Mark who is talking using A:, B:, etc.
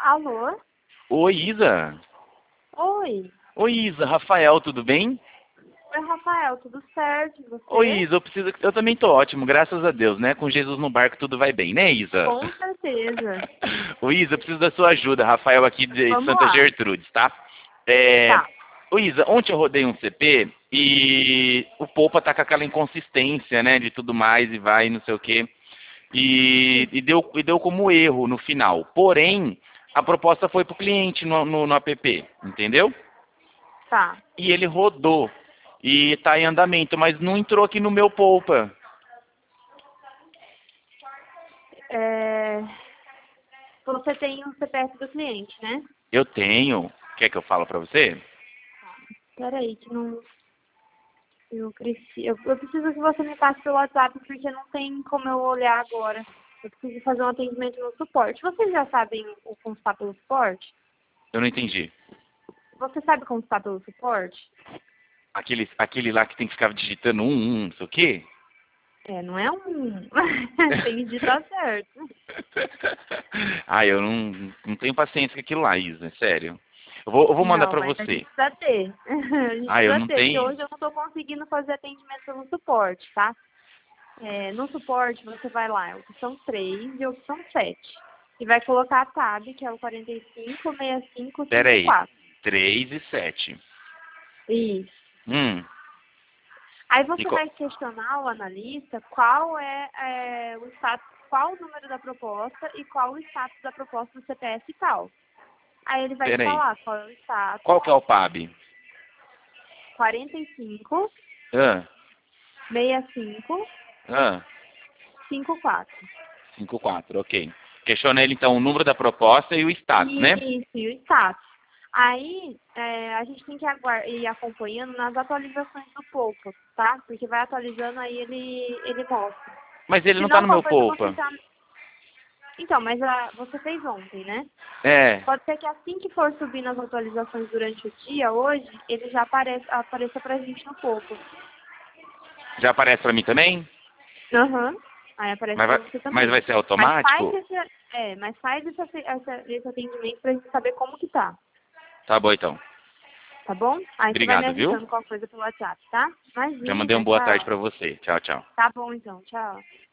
A: Alô?
B: Oi, Isa.
A: Oi.
B: Oi, Isa. Rafael, tudo bem?
A: Oi, Rafael, tudo certo? E
B: Oi,
A: você?
B: Isa. Eu também tô ótimo, graças a Deus, né? Com Jesus no barco tudo vai bem, né, Isa?
A: Com certeza.
B: Oi, Isa, eu preciso da sua ajuda. Rafael aqui de
A: Vamos
B: Santa
A: lá.
B: Gertrudes, tá? É...
A: Tá.
B: Ô, Isa, ontem eu rodei um CP e o Poupa tá com aquela inconsistência, né? De tudo mais e vai, não sei o quê. E deu como erro no final. Porém, a proposta foi pro cliente no app, entendeu?
A: Tá.
B: E ele rodou e está em andamento, mas não entrou aqui no meu Poupa.
A: É, Você tem o CPF do cliente, né?
B: Eu tenho. Quer que eu fale para você?
A: Peraí, que não. Eu preciso que você me passe pelo WhatsApp, porque não tem como eu olhar agora. Eu preciso fazer um atendimento no suporte. Vocês já sabem o como está pelo suporte?
B: Eu não entendi.
A: Você sabe como está pelo suporte?
B: Aquele lá que tem que ficar digitando não sei o quê?
A: É, não é um. Tem que digitar certo.
B: Ah, eu não tenho paciência com aquilo lá, Isa, é sério. Eu vou mandar
A: Não,
B: para
A: mas a gente
B: você.
A: precisa ter. A gente
B: Ah, eu
A: precisa
B: não
A: ter, porque
B: tenho.
A: hoje eu não estou conseguindo fazer atendimento no suporte, tá? No suporte, você vai lá, opção 3 e opção 7. E vai colocar a tab, que é o
B: Pera aí.
A: 456554.
B: 3 e 7.
A: Isso.
B: Hum.
A: Aí
B: E
A: você vai questionar o analista o status, qual o número da proposta e qual o status da proposta do CPF e tal. Aí ele vai te
B: Pera aí.
A: falar qual é o status,
B: Qual que é o PAB?
A: 45
B: Ah,
A: 65
B: ah.
A: 54.
B: 54, ok. Questiona ele então o número da proposta e o status, né?
A: Isso, e o status. Aí, a gente tem que ir acompanhando nas atualizações do Poupa, tá? Porque vai atualizando, aí ele mostra.
B: Mas ele
A: Se
B: não tá
A: não,
B: no meu
A: qualquer coisa você
B: Poupa.
A: já... Então, mas você fez ontem, né?
B: É,
A: Pode ser que assim que for subindo as atualizações durante o dia, hoje, ele já apareça pra gente no Poupa.
B: já aparece pra mim também?
A: Aham. Aí aparece
B: Mas
A: pra
B: vai,
A: você
B: mas
A: também.
B: vai ser
A: Mas faz
B: automático?
A: esse atendimento pra gente saber como que tá.
B: Tá bom então.
A: Tá bom? Aí você vai me
B: Obrigado, viu?
A: avisando qual coisa pelo WhatsApp, tá?
B: Já mandei uma
A: Imagina,
B: boa tarde
A: tchau.
B: pra você. Tchau, tchau.
A: Tá bom então, tchau.